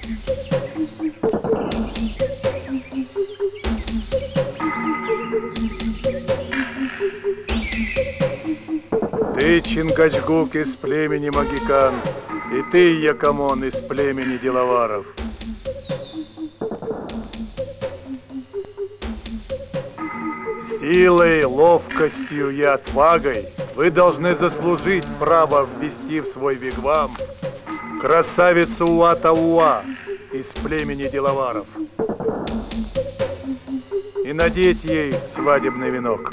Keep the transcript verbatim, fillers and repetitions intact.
Ты Чингачгук из племени Магикан, и ты, Якамон, из племени Делаваров. Силой, ловкостью и отвагой вы должны заслужить право ввести в свой вигвам красавицу Уата-Уа из племени Делаваров и надеть ей свадебный венок.